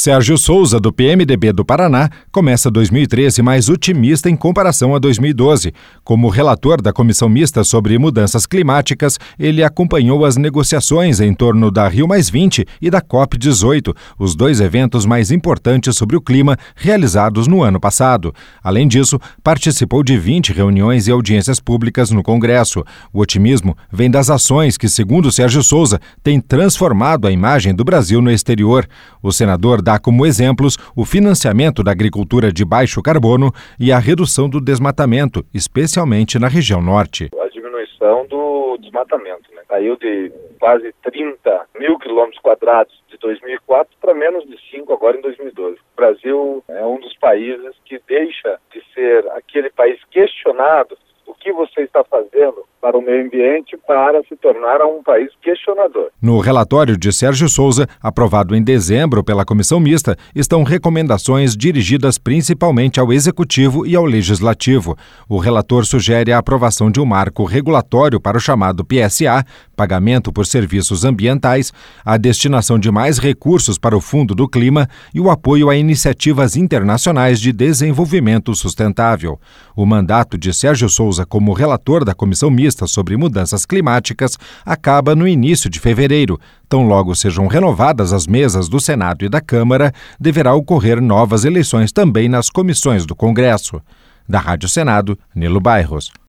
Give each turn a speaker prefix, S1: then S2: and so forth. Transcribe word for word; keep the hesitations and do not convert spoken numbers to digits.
S1: Sérgio Souza, do P M D B do Paraná, começa dois mil e treze mais otimista em comparação a dois mil e doze. Como relator da Comissão Mista sobre Mudanças Climáticas, ele acompanhou as negociações em torno da Rio mais vinte e da COP dezoito, os dois eventos mais importantes sobre o clima realizados no ano passado. Além disso, participou de vinte reuniões e audiências públicas no Congresso. O otimismo vem das ações que, segundo Sérgio Souza, têm transformado a imagem do Brasil no exterior. O senador dá como exemplos o financiamento da agricultura de baixo carbono e a redução do desmatamento, especialmente na região norte.
S2: A diminuição do desmatamento, né? Caiu de quase trinta mil quilômetros quadrados de dois mil e quatro para menos de cinco agora em dois mil e doze. O Brasil é um dos países que deixa de ser aquele país questionado. O que você está fazendo para o meio ambiente para se tornar um país questionador?
S1: No relatório de Sérgio Souza, aprovado em dezembro pela Comissão Mista, estão recomendações dirigidas principalmente ao Executivo e ao Legislativo. O relator sugere a aprovação de um marco regulatório para o chamado P S A, Pagamento por Serviços Ambientais, a destinação de mais recursos para o Fundo do Clima e o apoio a iniciativas internacionais de desenvolvimento sustentável. O mandato de Sérgio Souza como relator da Comissão Mista sobre Mudanças Climáticas acaba no início de fevereiro. Tão logo sejam renovadas as mesas do Senado e da Câmara, deverá ocorrer novas eleições também nas comissões do Congresso. Da Rádio Senado, Nilo Bairros.